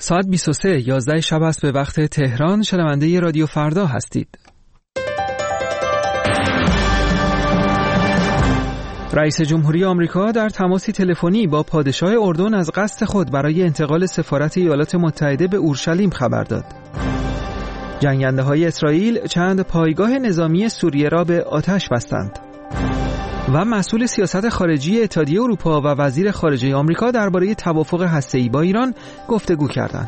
ساعت 23 11 شب است به وقت تهران. شنونده رادیو فردا هستید. رئیس جمهوری آمریکا در تماسی تلفنی با پادشاه اردن از قصد خود برای انتقال سفارت ایالات متحده به اورشلیم خبر داد. جنگنده‌های اسرائیل چند پایگاه نظامی سوریه را به آتش بستند. و مسئول سیاست خارجی اتحادیه اروپا و وزیر خارجه آمریکا درباره توافق هسته‌ای با ایران گفتگو کردند.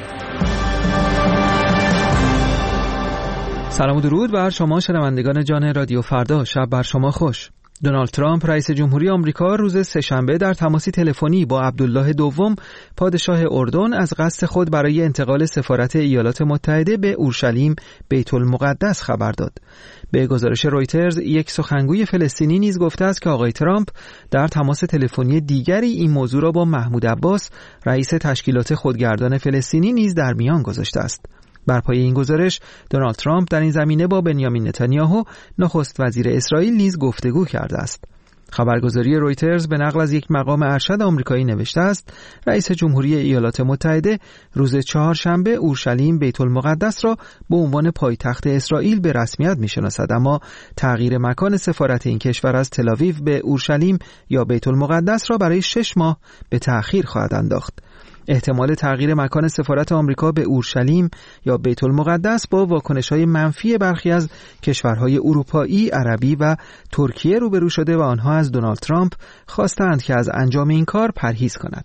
سلام و درود بر شما شنوندگان جان رادیو فردا. شب بر شما خوش. دونالد ترامپ رئیس جمهوری آمریکا روز سه‌شنبه در تماسی تلفنی با عبدالله دوم پادشاه اردن از قصد خود برای انتقال سفارت ایالات متحده به اورشلیم بیت المقدس خبر داد. به گزارش رویترز یک سخنگوی فلسطینی نیز گفته است که آقای ترامپ در تماس تلفنی دیگری این موضوع را با محمود عباس رئیس تشکیلات خودگردان فلسطینی نیز در میان گذاشته است. بر پایه این گزارش دونالد ترامپ در این زمینه با بنیامین نتانیاهو نخست وزیر اسرائیل نیز گفتگو کرده است. خبرگزاری رویترز به نقل از یک مقام ارشد آمریکایی نوشته است رئیس جمهوری ایالات متحده روز چهارشنبه اورشلیم بیت المقدس را به عنوان پایتخت اسرائیل به رسمیت می‌شناسد، اما تغییر مکان سفارت این کشور از تل‌آویو به اورشلیم یا بیت المقدس را برای 6 ماه به تأخیر خواهد انداخت. احتمال تغییر مکان سفارت آمریکا به اورشلیم یا بیت المقدس با واکنش‌های منفی برخی از کشورهای اروپایی، عربی و ترکیه روبرو شده و آنها از دونالد ترامپ خواستند که از انجام این کار پرهیز کند.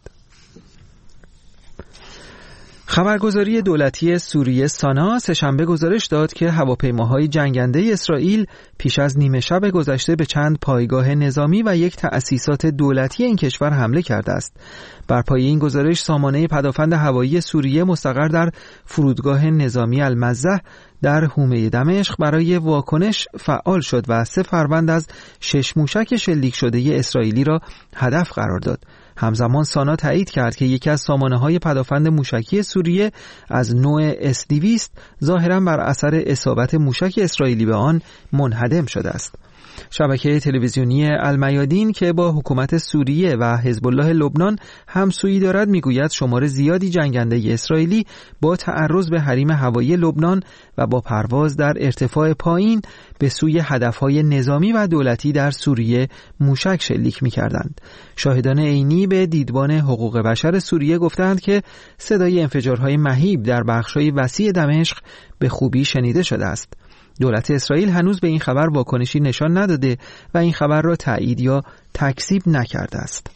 خبرگزاری دولتی سوریه سانا سه‌شنبه گزارش داد که هواپیماهای جنگنده اسرائیل پیش از نیمه شب گذشته به چند پایگاه نظامی و یک تأسیسات دولتی این کشور حمله کرده است. بر پایه این گزارش سامانه پدافند هوایی سوریه مستقر در فرودگاه نظامی المزه در حومه دمشق برای واکنش فعال شد و 3 فروند از 6 موشک شلیک شده اسرائیلی را هدف قرار داد. همزمان سانا تایید کرد که یکی از سامانه‌های پدافند موشکی سوریه از نوع S-200 ظاهراً بر اثر اصابت موشک اسرائیلی به آن منهدم شده است. شبکه تلویزیونی المیادین که با حکومت سوریه و حزب الله لبنان همسویی دارد میگوید شمار زیادی جنگنده اسرائیلی با تعرض به حریم هوایی لبنان و با پرواز در ارتفاع پایین به سوی هدفهای نظامی و دولتی در سوریه موشک شلیک می‌کردند. شاهدان عینی به دیدبان حقوق بشر سوریه گفتند که صدای انفجارهای مهیب در بخش‌های وسیع دمشق به خوبی شنیده شده است. دولت اسرائیل هنوز به این خبر واکنشی نشان نداده و این خبر را تایید یا تکذیب نکرده است.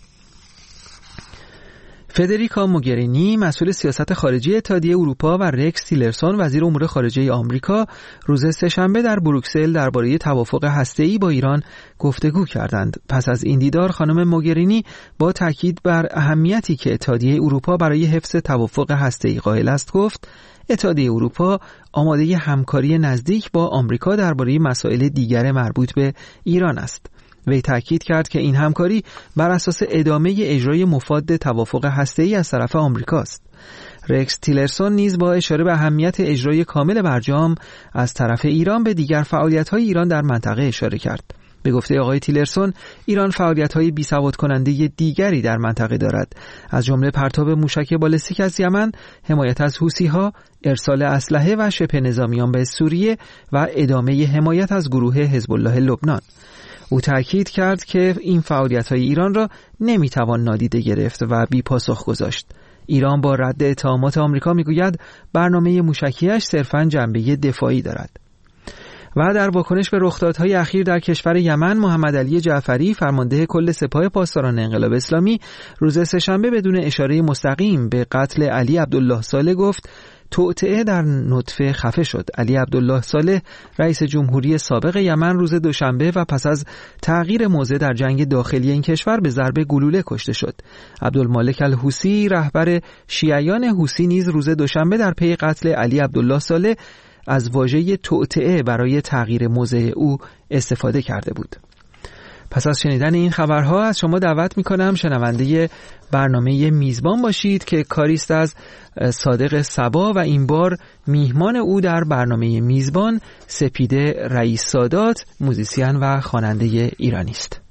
فدریکا موگرینی مسئول سیاست خارجی اتحادیه اروپا و رکس تیلرسون وزیر امور خارجه آمریکا روز سه‌شنبه در بروکسل درباره توافق هسته‌ای با ایران گفتگو کردند. پس از این دیدار خانم موگرینی با تاکید بر اهمیتی که اتحادیه اروپا برای حفظ توافق هسته‌ای قائل است گفت اتحادیه اروپا آماده همکاری نزدیک با آمریکا درباره مسائل دیگر مربوط به ایران است. وی تاکید کرد که این همکاری بر اساس ادامه اجرای مفاد توافق هسته‌ای از طرف آمریکاست. رکس تیلرسون نیز با اشاره به اهمیت اجرای کامل برجام از طرف ایران به دیگر فعالیت‌های ایران در منطقه اشاره کرد. به گفته آقای تیلرسون ایران فعالیت‌های بی‌ثبات کننده دیگری در منطقه دارد، از جمله پرتاب موشک بالستیک از یمن، حمایت از حوثی‌ها، ارسال اسلحه و شبه نظامیان به سوریه و ادامه حمایت از گروه حزب الله لبنان. او تأکید کرد که این فعالیت‌های ایران را نمی‌توان نادیده گرفت و بی‌پاسخ گذاشت. ایران با رد اتهامات آمریکا می‌گوید برنامه موشکی‌اش صرفاً جنبه دفاعی دارد. و در واکنش به رخدادهای اخیر در کشور یمن، محمد علی جعفری فرمانده کل سپاه پاسداران انقلاب اسلامی روز سه‌شنبه بدون اشاره مستقیم به قتل علی عبدالله صالح گفت توطئه در نطفه خفه شد. علی عبدالله صالح رئیس جمهوری سابق یمن روز دوشنبه و پس از تغییر موضع در جنگ داخلی این کشور به ضرب گلوله کشته شد. عبدالمالک الحوثی رهبر شیعیان حوثی نیز روز دوشنبه در پی قتل علی عبدالله صالح از واژه توطئه برای تغییر موضع او استفاده کرده بود. پس از شنیدن این خبرها از شما دعوت می‌کنم شنونده برنامه میزبان باشید که کاریست از صادق صبا و این بار میهمان او در برنامه میزبان سپیده رئیس سادات، موزیسین و خواننده ایرانی است.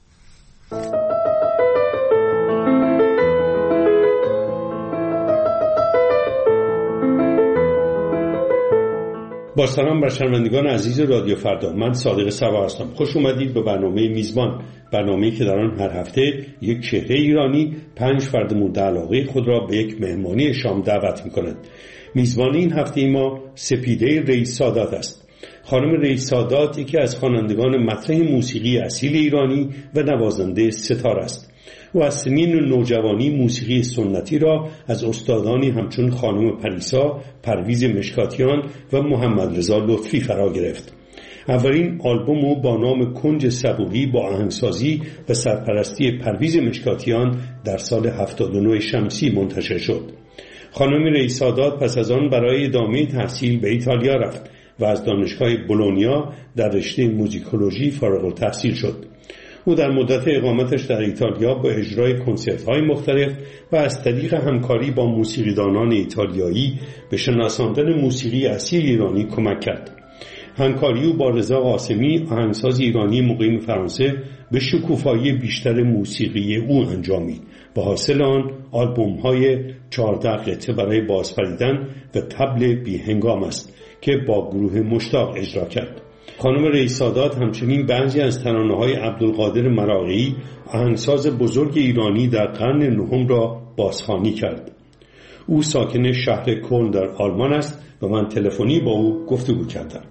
با سلام بر شنوندگان عزیز رادیو فردا، من صادق صبا هستم. خوش اومدید به برنامه میزبان، برنامه‌ای که در آن هر هفته یک چهره ایرانی 5 فرد مورد علاقه خود را به یک مهمانی شام دعوت می‌کند. میزبان این هفته ما سپیده رئیس سادات است. خانم رئیس سادات یکی از خوانندگان مطرح موسیقی اصیل ایرانی و نوازنده ستار است. او از سنین نوجوانی موسیقی سنتی را از استادانی همچون خانم پریسا، پرویز مشکاتیان و محمد رضا لطفی فرا گرفت. اولین آلبوم او با نام کنج صبوری با آهنگسازی و سرپرستی پرویز مشکاتیان در سال 79 شمسی منتشر شد. خانم رئیس سادات پس از آن برای ادامه تحصیل به ایتالیا رفت و از دانشگاه بولونیا در رشته موزیکولوژی فارغ التحصیل شد. او در مدت اقامتش در ایتالیا با اجرای کنسرت‌های مختلف و از طریق همکاری با موسیقیدانان ایتالیایی به شناساندن موسیقی اصیل ایرانی کمک کرد. همکاری او با رضا قاسمی، آهنگساز ایرانی مقیم فرانسه، به شکوفایی بیشتر موسیقی او انجامید و حاصل آن آلبوم‌های 14 قطعه برای بازپریدن و طبل بی هنگام است که با گروه مشتاق اجرا کرد. خانم رئیس سادات همچنین بعضی از ترانه‌های عبدالقادر مراغی، آهنگساز بزرگ ایرانی در قرن نهم را بازخوانی کرد. او ساکن شهر کلن در آلمان است و من تلفنی با او گفتگو کردم.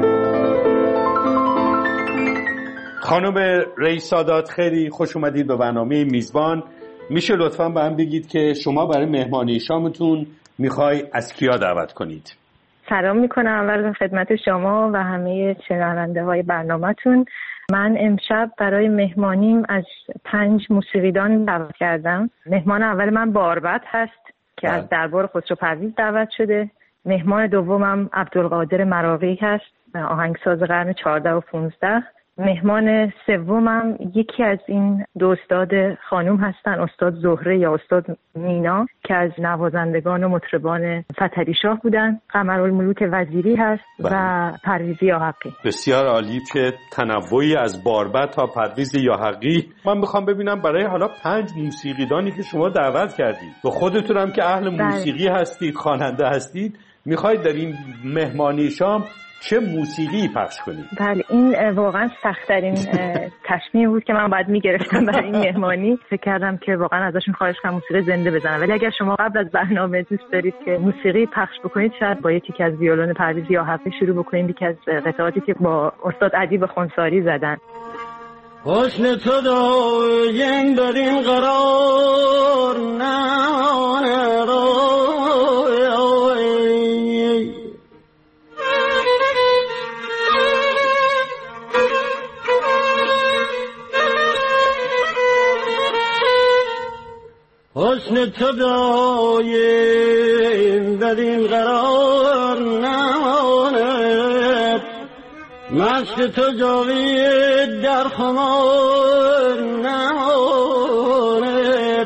خانم رئیس سادات، خیلی خوش اومدید به برنامه میزبان. میشه لطفاً به من بگید که شما برای مهمانی شامتون میخوای از کیا دعوت کنید؟ سلام میکنم اول خدمت شما و همه شنونده های برنامه‌تون. من امشب برای مهمانیم از 5 موسیقیدان دعوت کردم. مهمان اول من باربد هست که از دربار خسرو پرویز دعوت شده. مهمان دومم عبدالقادر مراغی هست، آهنگساز قرن 14 و 15. مهمان سومم یکی از این دو استاد خانوم هستن، استاد زهره یا استاد مینا که از نوازندگان و مطربان فتحعلی شاه بودن. قمرالملوک وزیری هست و پرویز یاحقی. بسیار عالی، چه تنوعی از باربد تا پرویز یاحقی. من میخوام ببینم برای حالا 5 موسیقیدانی که شما دعوت کردید و خودتون هم که اهل موسیقی هستید، خواننده هستید، میخواید در این مهمانی شام چه موسیقی پخش کنید؟ بله، این واقعا سخت‌ترین تصمیم بود که من باید میگرفتم برای این مهمانی. فکر کردم که واقعا ازشون خواهش کنم موسیقی زنده بزنن، ولی اگر شما قبل از برنامه دوست دارید که موسیقی پخش بکنید، شاید با یکی از ویولون پرویز یاحقی شروع بکنید، یکی از قطعاتی که با استاد ادیب خونساری زدن. حسن تو دایم در این قرار حسن تو دایم در این قرار نماند، مست تو جاوید در خمار نماند.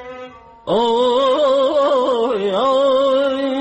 اوی اوی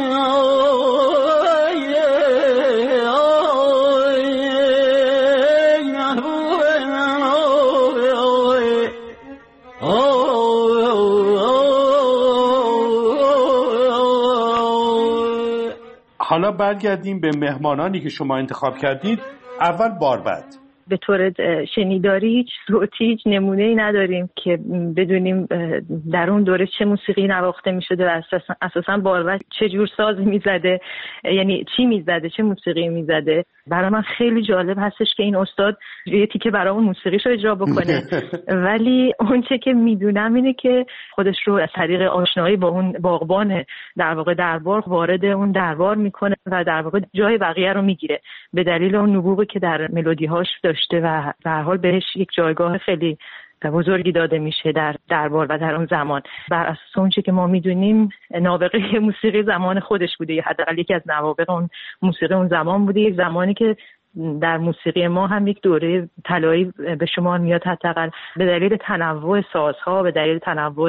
حالا برگردیم به مهمانانی که شما انتخاب کردید. اول باربد. به طور شنیداری هیچ صوتی، هیچ نمونه‌ای نداریم که بدونیم در اون دوره چه موسیقی نواخته می‌شده و اساساً باربد چه جور سازی می‌زده، یعنی چی می‌زده، چه موسیقی می‌زده. برای من خیلی جالب هستش که این استاد یه تیکه برامون موسیقیشو اجرا بکنه ولی اون چه که میدونم اینه که خودش رو از طریق آشنایی با اون باغبان در واقع دربار وارد اون دربار میکنه و در واقع جای بقیه رو میگیره به دلیل اون نبوغی که در ملودی‌هاش داشته و به هر حال بهش یک جایگاه خیلی بزرگی داده میشه در دربار و در اون زمان. بر اساس اون چه که ما میدونیم نابغه موسیقی زمان خودش بوده، یا حداقل یکی از نوابغ اون موسیقی اون زمان بوده، یک زمانی که در موسیقی ما هم یک دوره طلایی به شمار میاد، حداقل به دلیل تنوع سازها، به دلیل تنوع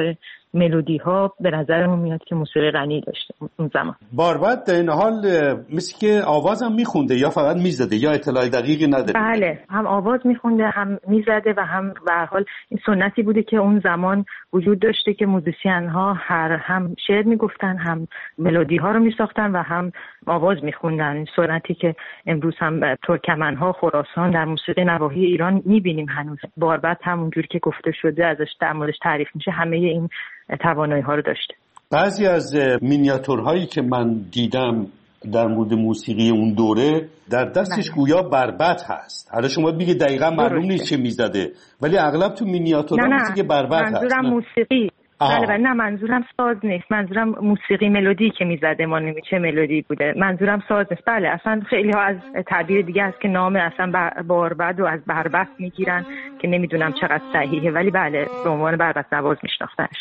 ملودی ها به نظرمون میاد که موسیقی غنی داشته اون زمان. باربد در این حال مثل که آوازم میخونده یا فقط میزده یا اطلاع دقیقی نداره؟ بله، هم آواز میخونده هم میزده و هم به هر حال این سنتی بوده که اون زمان وجود داشته که موزیسین ها هم شعر میگفتن، هم ملودی ها رو میساختن و هم آواز میخوندن. این سنتی که امروز هم ترکمن ها خراسان در موسیقی نواحی ایران میبینیم هنوز. باربد همونجوری که گفته شده ازش در موردش تعریف میشه همه این توانایی ها رو داشته. بعضی از مینیاتورهایی که من دیدم در مورد موسیقی اون دوره در دستش گویا بربط هست. حالا شما بگید دقیقا معلوم نیست چه میزده، ولی اغلب تو مینیاتورها مثل که بربط هست. منظورم موسیقی. بله نه، منظورم ساز نیست، منظورم موسیقی ملودی که میزده. ما نمی‌دونیم چه ملودی بوده، منظورم ساز نیست. بله اصلا خیلی ها از تعبیر دیگه است که نام اصلا باربد و از بربط میگیرن که نمیدونم چقدر صحیحه، ولی بله به عنوان بربط نواز میشناختنش.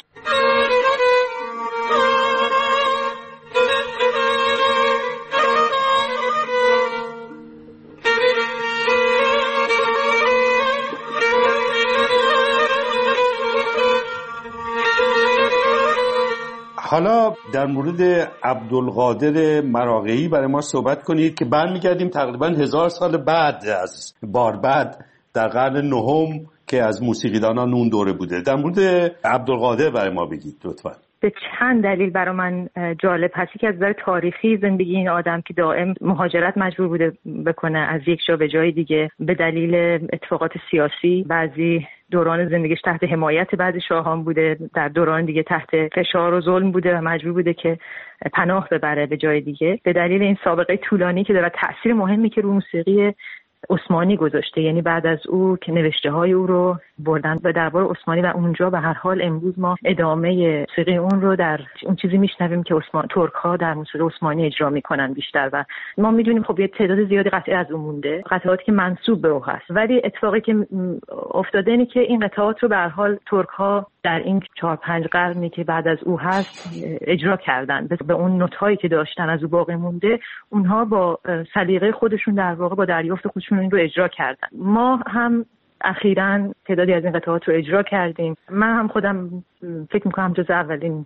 حالا در مورد عبدالقادر مراغه‌ای برای ما صحبت کنید که برمیگردیم تقریبا 1000 سال بعد از باربد در قرن نهم که از موسیقیدانان اون دوره بوده. در مورد عبدالقادر برای ما بگید لطفاً. به چند دلیل برای من جالب هست. که از نظر تاریخی زندگی این آدم که دائم مهاجرت مجبور بوده بکنه از یک جا به جای دیگه به دلیل اتفاقات سیاسی، بعضی دوران زندگیش تحت حمایت بعضی شاهان بوده، در دوران دیگه تحت فشار و ظلم بوده و مجبور بوده که پناه ببره به جای دیگه. به دلیل این سابقه طولانی که داره، تأثیر مهمی که رو موسیقی عثمانی گذاشته، یعنی بعد از او که نوشته های او رو بردن به دربار عثمانی و اونجا به هر حال امروز ما ادامه موسیقی اون رو در اون چیزی میشنویم که ترک ها در موسیقی عثمانی اجرا میکنن بیشتر. و ما میدونیم خب یه تعداد زیادی قطعه از اون مونده، قطعاتی که منسوب به او هست، ولی اتفاقی که افتاده اینه که این قطعات رو به هر حال ترک ها در این 4-5 قرنی که بعد از او هست اجرا کردن. به اون نوت‌هایی که داشتن از او باقی مونده، اونها با سلیقه خودشون در واقع با دریافت خودشون این رو اجرا کردن. ما هم اخیراً تعدادی از این قطعات رو اجرا کردیم. من هم خودم فکر میکنم جز اولین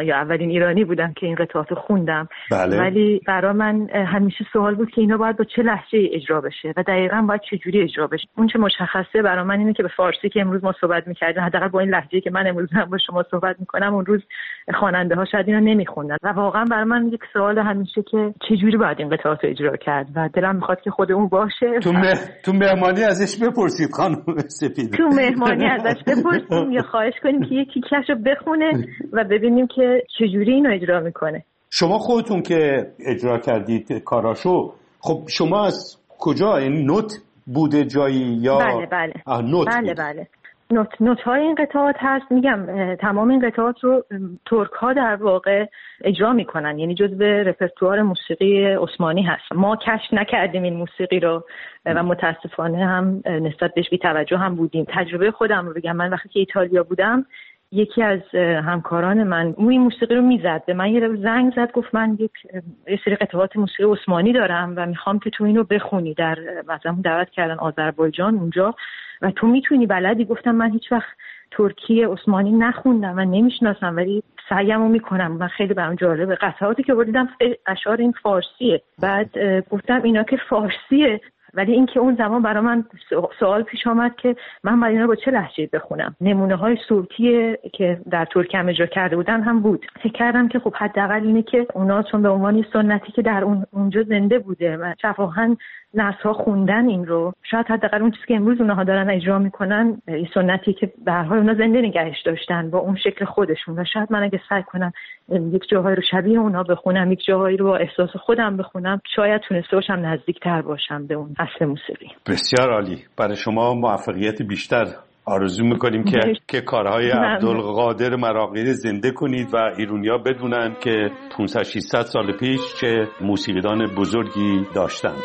ایرانی بودم که این قطعات رو خوندم. بله. ولی برای من همیشه سوال بود که اینا باید با چه لهجه‌ای اجرا بشه و دقیقاً باید چه جوری اجرا بشه. اون چه مشخصه برای من اینه که به فارسی که امروز ما صحبت می‌کردیم، حداقل با این لهجه‌ای که من امروز با شما صحبت می‌کنم، اون روز خواننده‌ها شاید اینا نمی‌خوندن و واقعاً برای من یک سوال همیشه که چه جوری باید این قطعات رو اجرا کرد و دلم می‌خواد که خود اون باشه. تو مهمانی ازش بپرسید خانم سپید. تو مهمانی ازش بپرسیم یا خواهش کنیم که یکی کشو بخونه و ببینیم که چجوری اینو اجرا میکنه. شما خودتون که اجرا کردید کاراشو، خب شما از کجا این نوت بوده جایی یا بله نوت بله بود. بله نوت های این قطعات هست. میگم تمام این قطعات رو ترک ها در واقع اجرا میکنن، یعنی جزو رپرتوار موسیقی عثمانی هست. ما کشف نکردیم این موسیقی رو و متاسفانه هم نسبت بهش بی توجه هم بودیم. تجربه خودم رو بگم، من وقتی که ایتالیا بودم یکی از همکاران من این موسیقی رو میزد، به من یه زنگ زد، گفت من یه سری قطعات موسیقی عثمانی دارم و میخوام که تو اینو بخونی. در مثلا دعوت کردن آذربایجان اونجا و تو میتونی بلدی؟ گفتم من هیچ وقت ترکی عثمانی نخوندم و نمیشناسم ولی سعیمو میکنم. من خیلی برام جالبه. قطعاتی که بردیدم اشعار این فارسیه. بعد گفتم اینا که فارسیه، ولی این که اون زمان برای من سوال پیش آمد که من باید اینا با چه لهجه‌ای بخونم. نمونه‌های صوتی که در ترکی هم اجرا کرده بودن هم بود. فکر کردم که خب حداقل اینه که اونا چون به عنوان سنتی که در اونجا زنده بوده و شفاهن نسل‌ها خوندن این رو، شاید حداقل اون چیزی که امروز اونها دارن اجرا میکنن این سنتی که به هر حال اونا زنده نگهش داشتن با اون شکل خودشون، و شاید من اگه سعی کنم یک جاهایی رو شبیه اونا بخونم، یک جاهایی رو با احساس خودم بخونم، شاید تونسته باشم نزدیک‌تر باشم به اون اصل موسیقی. بسیار عالی. برای شما موفقیت بیشتر آرزو میکنیم که کارهای عبدالقادر مراغه‌ای زنده کنید و ایرانی‌ها بدونن که 500-600 سال پیش چه موسیقیدان بزرگی داشتند.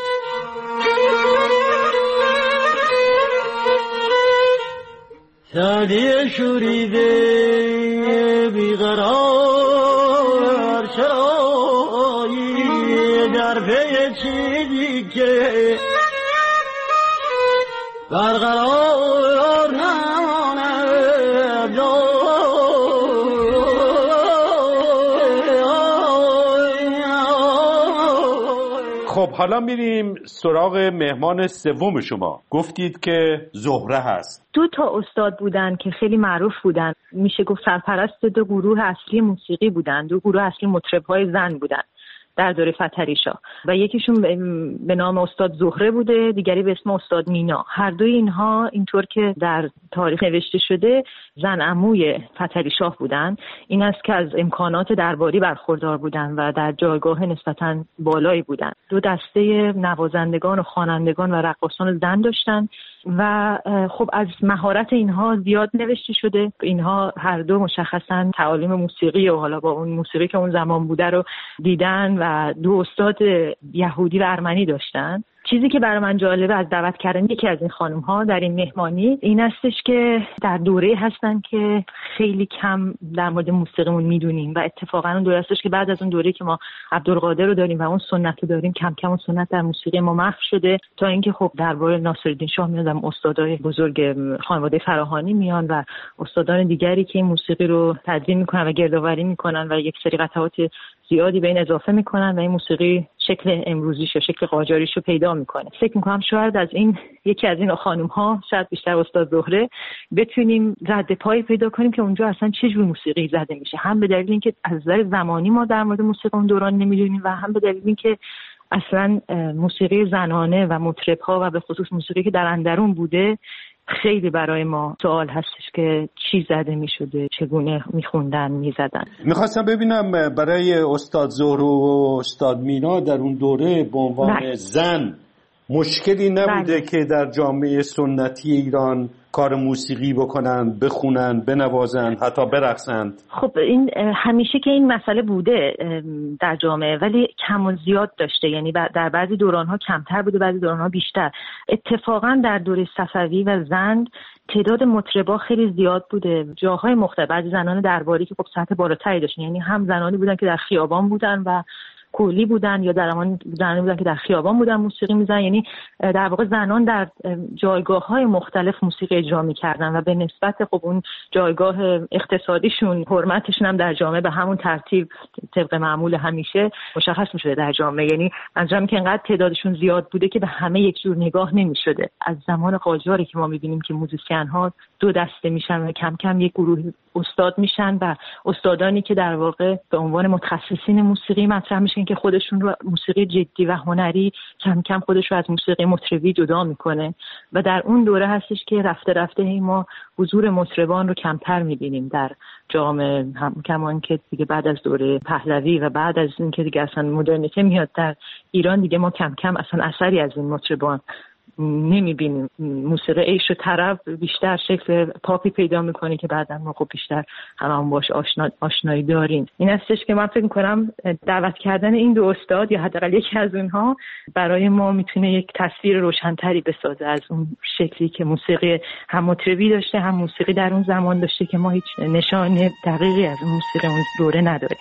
شادی شوریده بیقرار شایی در پی چیزی که برقرار نماند. خب حالا میریم سراغ مهمان سوم شما. گفتید که زهره هست. 2 استاد بودن که خیلی معروف بودن، میشه گفت سرپرست 2 گروه اصلی موسیقی بودن، 2 گروه اصلی مطرب‌های زن بودن در دوره فتحعلی شاه و یکیشون به نام استاد زهره بوده، دیگری به اسم استاد مینا. هر دوی اینها اینطور که در تاریخ نوشته شده زن عموی فتحعلی شاه بودن. این است که از امکانات درباری برخوردار بودن و در جایگاه نسبتاً بالایی بودن. 2 دسته نوازندگان و خوانندگان و رقاصان زن داشتن و خب از مهارت اینها زیاد نوشته شده. اینها هر دو مشخصاً تعالیم موسیقی و حالا با اون موسیقی که اون زمان بوده رو دیدن و 2 استاد یهودی و ارمنی داشتن. چیزی که برای من جالبه از دعوت کردن یکی از این خانم ها در این مهمانی این استش که در دوره هستن که خیلی کم در مورد موسیقیمون میدونیم و اتفاقا اون دوره هستش که بعد از اون دوره که ما عبدالقادر رو داریم و اون سنت رو داریم کم کم اون سنت در موسیقی ما محو شده تا اینکه خب درباره ناصرالدین شاه میاد، استادای بزرگ خانواده فراهانی میان و استادان دیگری که این موسیقی رو تدوین میکنن و گردآوری میکنن و یک سری قطعات زیادی به این اضافه میکنن و این موسیقی شکل امروزیش و شکل قاجاریش رو پیدا میکنه. فکر میکنم شاید از این یکی از این خانم ها، شاید بیشتر استاد زهره، بتونیم رد پایی پیدا کنیم که اونجا اصلا چه جور موسیقی زده میشه، هم به دلیل اینکه از نظر زمانی ما در مورد موسیقی اون دوران نمیدونیم و هم به دلیل اینکه اصلا موسیقی زنانه و مطرب‌ها و به خصوص موسیقی که در اندرون بوده خیلی برای ما سوال هستش که چی زده می شده، چگونه می خوندن، می زدن. میخواستم ببینم برای استاد زهره و استاد مینا در اون دوره به عنوان زن مشکلی نبوده که در جامعه سنتی ایران کار موسیقی بکنن، بخونن، بنوازن، حتی برقصن؟ خب این همیشه که این مسئله بوده در جامعه ولی کم و زیاد داشته، یعنی در بعضی دوران‌ها کمتر بوده، بعضی دوران‌ها بیشتر. اتفاقا در دوره صفوی و زند تعداد مطربا خیلی زیاد بوده، جاهای مختلف. بعضی زنان درباری که خب سطح بالاتری داشتن، یعنی هم زنانی بودن که در خیابان بودن و کولی بودن یا درمان زنانی بودن که در خیابان بودن موسیقی میزنن، یعنی در واقع زنان در جایگاه‌های مختلف موسیقی اجرا می‌کردن و به نسبت خب اون جایگاه اقتصادیشون، حرمتشون هم در جامعه به همون ترتیب طبق معمول همیشه مشخص می‌شده در جامعه. یعنی منظورم که انقدر تعدادشون زیاد بوده که به همه یک جور نگاه نمی‌شده. از زمان قاجاری که ما می‌بینیم که موزیسین‌ها 2 دسته میشن و کم کم یک گروه استاد میشن و استادانی که در واقع به عنوان متخصصین موسیقی مطرح میشن که خودشون رو موسیقی جدی و هنری کم کم خودش رو از موسیقی مطربی جدا میکنه و در اون دوره هستش که رفته رفته ما حضور مطربان رو کمتر میبینیم در جامعه، کمان که دیگه بعد از دوره پهلوی و بعد از این که دیگه اصلا مدرنیته میاد در ایران دیگه ما کم کم اصلا اثری از این مطربان نمیبینیم. موسیقی عیش و طرب بیشتر شکل پاپی پیدا میکنه که بعدا ما خب بیشتر همون باش آشنایی داریم. این هستش که من فکر میکنم دعوت کردن این 2 استاد یا حداقل یکی از اونها برای ما میتونه یک تصویر روشنتری بسازه از اون شکلی که موسیقی هم مطربی داشته هم موسیقی در اون زمان داشته که ما هیچ نشان دقیقی از موسیقی اون دوره نداریم.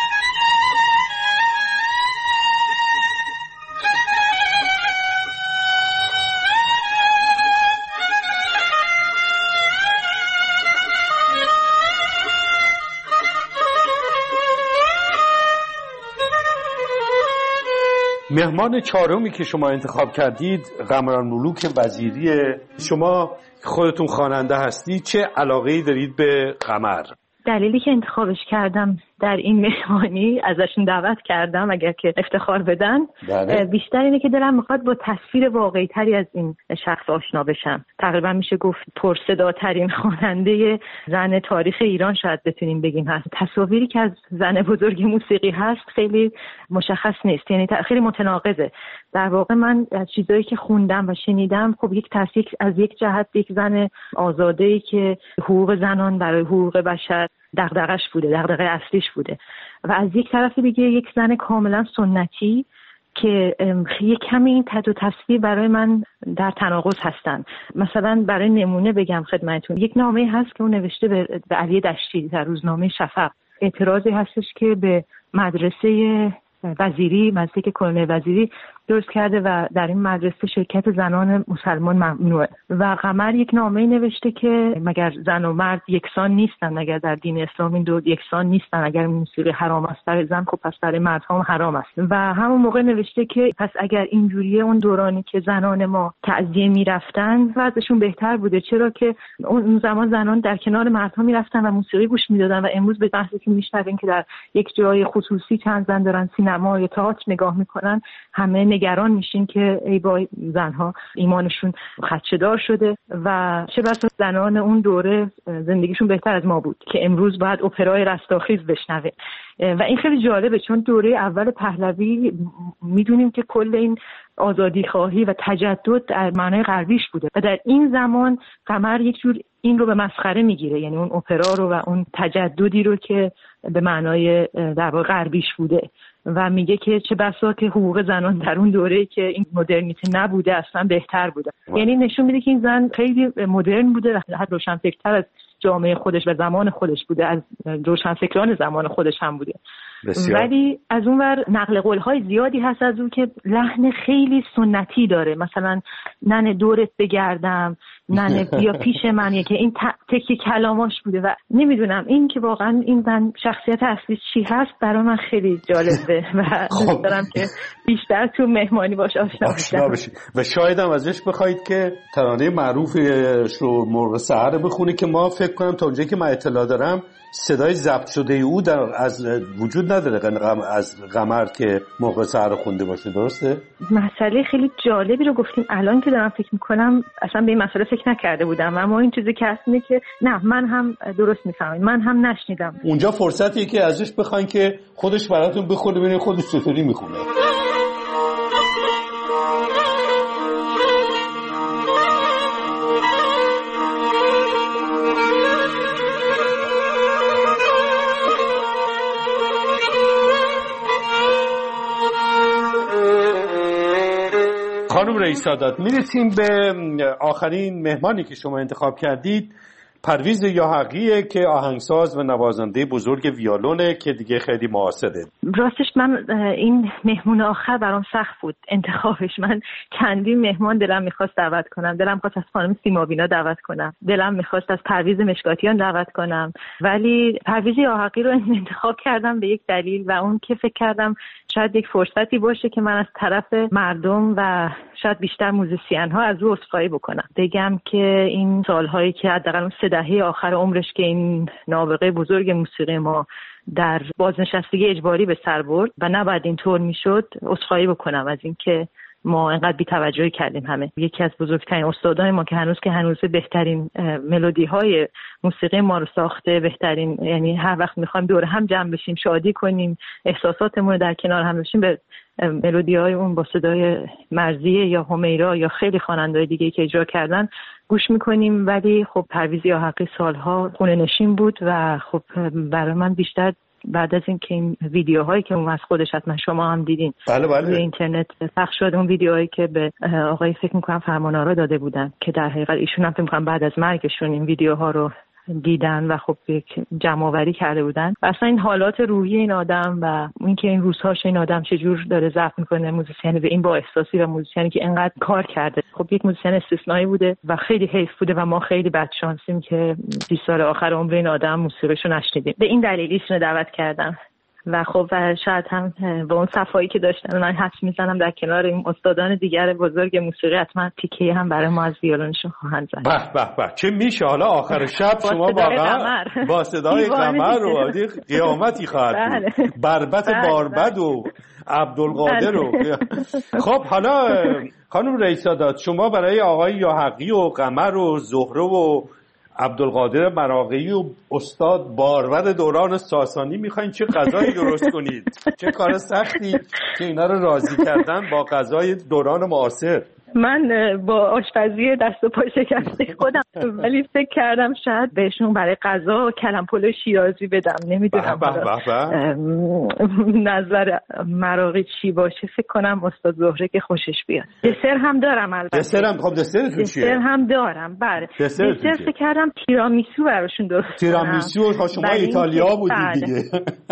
مهمان 4می که شما انتخاب کردید قمرالملوک وزیریه. شما خودتون خواننده هستی، چه علاقه‌ای دارید به قمر؟ دلیلی که انتخابش کردم در این مهمانی ازشون دعوت کردم اگر که افتخار بدن بیشتر اینه که دلم میخواد با تصویر واقعی تری از این شخص آشنا بشم. تقریبا میشه گفت پرصداترین خواننده زن تاریخ ایران شاید بتونیم بگیم هست. تصاویری که از زن بزرگ موسیقی هست خیلی مشخص نیست، یعنی خیلی متناقضه. در واقع من از چیزایی که خوندم و شنیدم خب یک تصویر از یک جهت یک زن آزاده‌ای که حقوق زنان برای حقوق بشر دغدغش بوده، دغدغه اصلیش بوده، و از یک طرف دیگه یک زن کاملا سنتی که یک کمی این دو تصویر برای من در تناقض هستن. مثلا برای نمونه بگم خدمتتون، یک نامه هست که اون نوشته به علی دشتی در روزنامه شفق. اعتراضی هستش که به مدرسه وزیری، مدرسه کلونل وزیری درست کرده و در این مدرسه شرکت زنان مسلمان ممنوعه و قمر یک نامه‌ای نوشته که مگر زن و مرد یکسان نیستن، مگر در دین اسلام این دو یکسان نیستن، اگر موسیقی حرام است برای زن خب پس برای مرد هم حرام است. و همون موقع نوشته که پس اگر اینجوریه اون دورانی که زنان ما تعزیه میرفتن وضعشون بهتر بوده، چرا که اون زمان زنان در کنار مردها میرفتن و موسیقی گوش میدادن و امروز به بحثی که میشنویم که در یک جای خصوصی چند زن دارن سینما یا تئاتر نگاه میکنن همه نگران میشین که ای وای زنها ایمانشون خدشه‌دار شده و چه بسا زنان اون دوره زندگیشون بهتر از ما بود که امروز باید اپرای رستاخیز بشنوه. و این خیلی جالبه چون دوره اول پهلوی میدونیم که کل این آزادی خواهی و تجدد در معنای غربیش بوده و در این زمان قمر یک جور این رو به مسخره میگیره، یعنی اون اپرا رو و اون تجددی رو که به معنای در واقع غربیش بوده و میگه که چه بسا که حقوق زنان در اون دوره که این مدرنیته نبوده اصلا بهتر بوده. یعنی نشون میده که این زن خیلی مدرن بوده و حتی روشنفکرتر از جامعه خودش و زمان خودش بوده، از روشنفکران زمان خودش هم بوده. بسیار. ولی از اون ور نقل قول‌های زیادی هست از اون که لحن خیلی سنتی داره، مثلا ننه دورت بگردم، ننه بیا پیش من، که این تکی کلاماش بوده و نمیدونم این که واقعا این زن شخصیت اصلی چی هست برای من خیلی جالبه و دوست دارم که بیشتر تو مهمانی باش آشنا بشید و شاید هم ازش بخواید که ترانه معروفش رو مرغ سحر بخونی که ما فکر کنم تا اونجایی که من اطلاع دارم صدای ضبط شده او از وجود نداره از قمر که موقع سحر خونده باشه، درسته؟ مسئله خیلی جالبی رو گفتیم الان که دارم فکر میکنم اصلا به این مسئله فکر نکرده بودم، اما این چیزی که هست اینه که نه من هم درست میفهمم، من هم نشنیدم. اونجا فرصتیه که ازش بخواین که خودش براتون بخونه ببینید خودش چطوری میخونه. خانم رئیس سادات، میرسیم به آخرین مهمانی که شما انتخاب کردید. پرویز یاحقیه که آهنگساز و نوازنده بزرگ ویولونه که دیگه خیلی معاصره. راستش من این مهمون آخر برام سخت بود انتخابش. من چندین مهمان دلم میخواست دعوت کنم، دلم میخواست از خانم سیمابینا دعوت کنم، دلم میخواست از پرویز مشکاتیان دعوت کنم، ولی پرویز یاحقی رو انتخاب کردم به یک دلیل و اون که فکر کردم شاید یک فرصتی باشه که من از طرف مردم و شاید بیشتر موزیسین ها از او عذرخواهی بکنم، بگم که این سالهایی که حداقل اون 3 دهه آخر عمرش که این نابغه بزرگ موسیقی ما در بازنشستگی اجباری به سر برد و نباید اینطور میشد، عذرخواهی بکنم از اینکه ما انقدر بی‌توجهی کردیم. همه یکی از بزرگترین استادان ما که هنوز بهترین ملودی های موسیقی ما رو ساخته، بهترین، یعنی هر وقت میخوایم دور هم جمع بشیم شادی کنیم احساساتمون رو در کنار هم بشیم به ملودی های اون با صدای مرضیه یا همیرا یا خیلی خواننده‌های دیگه که اجرا کردن گوش میکنیم. ولی خب پرویز یاحقی سالها خونه نشین بود و خب برای من بیشتر بعد از اینکه این ویدیوهایی که اون از خودش حتما شما هم دیدین روی اینترنت پخش شد، اون ویدیوهایی که به آقای فکر میکنم فرمانآرا داده بودن که در حقیقت ایشون هم فکر میکنم بعد از مرگشون این ویدیوها رو دیدن و خب یک جمع‌آوری کرده بودن و اصلا این حالات روحی این آدم و اینکه این روزهاش این آدم چجور داره ضبط میکنه موزیسین به این با احساسی و موزیسینی که اینقدر کار کرده، خب یک موزیسین استثنایی بوده و خیلی حیف بوده و ما خیلی بدشانسیم که 20 سال آخر عمر این آدم موسیقیشو نشنیدیم. به این دلیل ایشونو دعوت کردم و خب شاید هم با اون صفایی که داشتن من حدس میزنم در کنار این استادان دیگر بزرگ موسیقی حتما تیکه هم برای ما از ویولونشون خواهند زد. به چه میشه حالا آخر شب شما واقعا با صدای قمر و قیامتی خواهد بود. بربط باربد و عبدالقادر و خب حالا خانم رئیس سادات، شما برای آقای یاحقی و قمر و زهره و عبدالقادر مراغه‌ای و استاد باربد دوران ساسانی میخواین چه غذایی درست کنید؟ چه کار سختی که اینا رو راضی کردن با غذای دوران معاصر. من با آشپزی دست و پا شکسته خودم، ولی فکر کردم شاید بهشون برای غذا کلم پلو شیرازی بدم. نمیدونم نظر مراغی چی باشه. فکر کنم استاد زهره که خوشش بیاد. دسر هم دارم البته. دسر هم خب دسرتون چیه؟ دسر هم دارم. بله. دسر فکر کردم تیرامیسو براشون درست کنم. تیرامیسو شما ایتالیا بودید دیگه.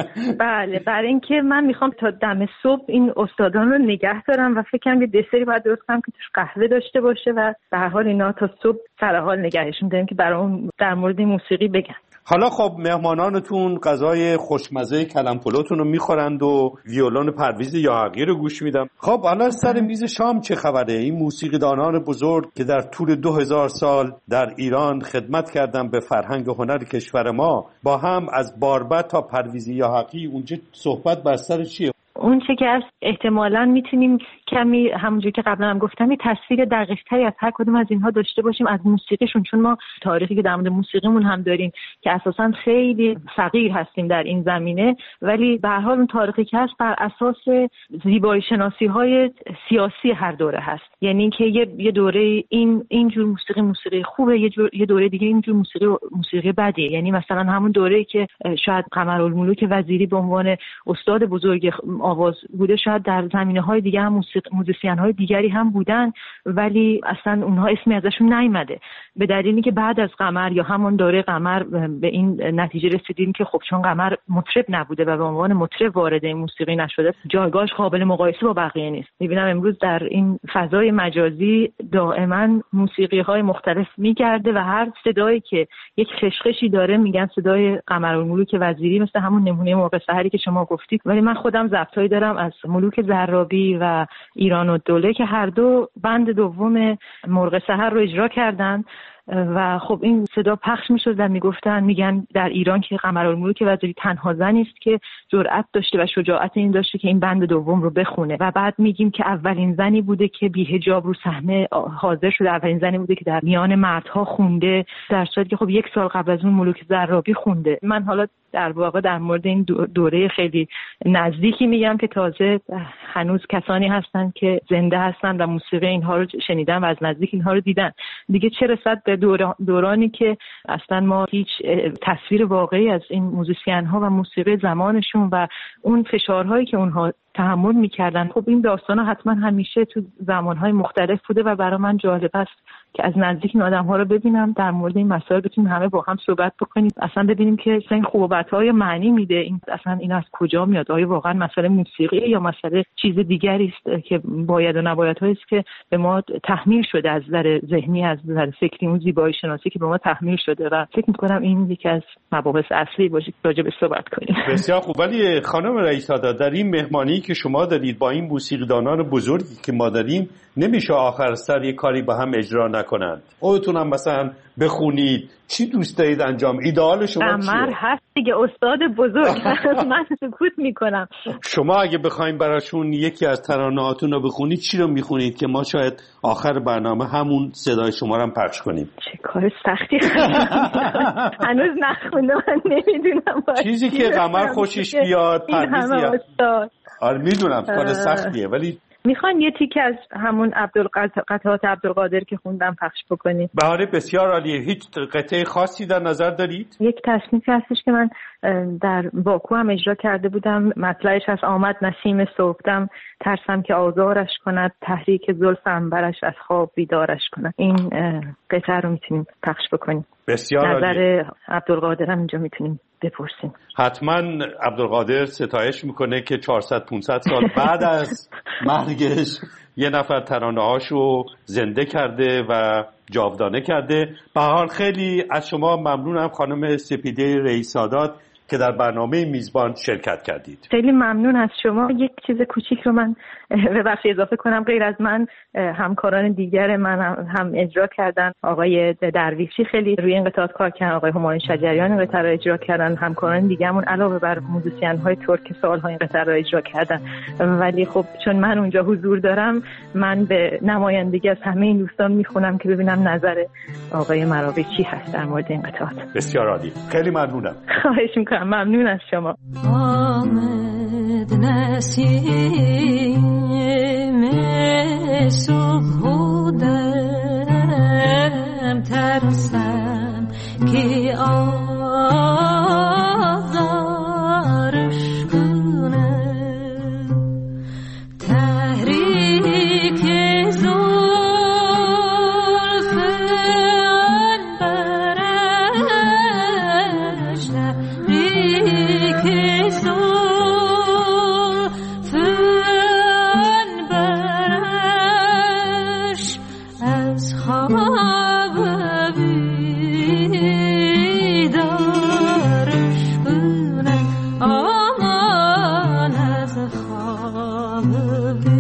بله، برای اینکه من میخوام تا دم صبح این استادان رو نگه دارم و فکر کنم یه دسری باید درست کنم که توش قهوه داشته باشه و به هر حال اینا تا صبح سر حال نگهشون داریم که برام در مورد موسیقی بگن. حالا خب مهمانانتون غذای خوشمزه کلم پلوتون رو میخورند و ویولون پرویز یاحقی رو گوش میدن. خب حالا سر میز شام چه خبره؟ این موسیقیدانان بزرگ که در طول 2000 سال در ایران خدمت کردن به فرهنگ و هنر کشور ما، با هم از باربد تا پرویز یاحقی اونجا صحبت بر سر چیه؟ اون چه که احتمالاً میتونیم کمی همونجوری که قبلا هم گفتم یه تصویر دقیق‌تری از هر کدوم از اینها داشته باشیم از موسیقیشون، چون ما تاریخی که در مورد موسیقیمون هم داریم که اساساً خیلی فقیر هستیم در این زمینه، ولی به هر حال اون تاریخی که هست بر اساس زیبایی شناسی‌های سیاسی هر دوره هست. یعنی اینکه یه دوره اینجور موسیقی خوبه، یه دوره دیگه اینجور موسیقی بدیه. یعنی مثلا همون دوره‌ای که شاید قمرالملوک وزیری به عنوان استاد بزرگ آواز بوده، شاید در زمینه‌های دیگه هم موزیسین‌های دیگری هم بودن، ولی اصلا اونها اسمی ازشون نیامده، به دلیلی که بعد از قمر یا همون دوره قمر به این نتیجه رسیدیم که خب چون قمر مطرب نبوده و به عنوان مطرب وارد این موسیقی نشده، جایگاهش قابل مقایسه با بقیه نیست. می‌بینم امروز در این فضای مجازی دائما موسیقی‌های مختلف می‌گرده و هر صدایی که یک خشخشی داره میگن صدای قمرالملوک وزیری، مثل همون نمونه مرغ سحری که شما گفتید. ولی من خودم ضبطایی دارم از ملوک زرابی و ایران و دوله که هر دو بند دوم مرغ سحر رو اجرا کردن و خب این صدا پخش میشد و میگن در ایران که قمرالملوک وزیری تنها زنی است که جرأت داشته و شجاعت این داشته که این بند دوم رو بخونه و بعد میگیم که اولین زنی بوده که بی حجاب رو صحنه حاضر شده، اولین زنی بوده که در میان مردها خونده، در صورتی که خب 1 سال قبل از اون ملوک زرابی خونده. من حالا در واقع در مورد این دوره خیلی نزدیکی میگم که تازه هنوز کسانی هستن که زنده هستن و موسیقی اینها رو شنیدن و از نزدیک اینها رو دیدن. دیگه چه رسد به دورانی که اصلا ما هیچ تصویر واقعی از این موزیسین‌ها و موسیقی زمانشون و اون فشارهایی که اونها تحمل می‌کردن. خب این داستانا حتما همیشه تو زمانهای مختلف بوده و برای من جالب است که از نزدیک این آدم‌ها رو ببینم، در مورد این مسائل بتونیم همه با هم صحبت بکنیم، اصلا ببینیم که این خوب و بدها یا معنی میده، این اصلا این از کجا میاد، آیا واقعا مسئله موسیقی یا مسئله چیز دیگری است که باید و نبایدهایی است که به ما تحمیل شده از نظر ذهنی، از نظر فکری، اون زیبایی شناسی که به ما تحمیل شده و فکر می‌کنم این یکی از مباحث اصلی باشه که راجع به صحبت کنیم. بسیار خوب. ولی خانم رئیس‌زاده، در این مهمانی که شما دارید با این موسیقیدانان بزرگی که ما داریم، نمیشه آخر سر یه کاری با هم اجرا نکنند؟ خودتون هم مثلا بخونید، چی دوست دارید انجام؟ ایدئال شما چیه؟ قمر هست دیگه، استاد بزرگ. من سکوت میکنم. شما اگه بخواید براشون یکی از ترانه‌هاتون رو بخونید، چی رو میخونید که ما شاید آخر برنامه همون صدای شما رو هم پخش کنیم؟ چه کار سختی. هنوز نخوندم، من نمیدونم. چیزی که قمر خوشش بیاد، پرویز. آره میدونم کار سختیه، ولی میخوان یه تیکه از همون قطعات عبدالقادر که خوندم پخش بکنید؟ بله بسیار عالیه. هیچ قطعه خاصی در نظر دارید؟ یک تصنیفی هستش که من در باکو هم اجرا کرده بودم، مطلعش از آمد نسیم صبحدم، ترسم که آزارش کند، تحریک زلف عنبرش از خواب بیدارش کند. این قطعه رو میتونیم پخش بکنیم. بسیار عالیه. نظر عبدالقادر هم اینجا میتونیم بپرسیم. حتما عبدالقادر ستایش میکنه که 400-500 سال بعد از مرگش یه نفر ترانه‌هاشو زنده کرده و جاودانه کرده. به هر حال خیلی از شما ممنونم خانم سپیده رئیس‌زاده که در برنامه میزبان شرکت کردید. خیلی ممنون از شما. یک چیز کوچیک رو من به بخش اضافه کنم، غیر از من همکاران دیگر من هم اجرا کردن. آقای درویشی خیلی روی این قطعات کار کردن، آقای همایون شجریان این قطعه رو اجرا کردن، همکاران دیگه‌مون علاوه بر موزیسین‌های ترک سال‌ها این قطعه رو اجرا کردن. ولی خب چون من اونجا حضور دارم، من به نمایندگی از همه این دوستان میخونم که ببینم نظر آقای مراغی چی هست در مورد این قطعات. بسیار عالی. خیلی ممنونم. خواهش می‌کنم. ممنون از شما. آمد نسیم صبح همه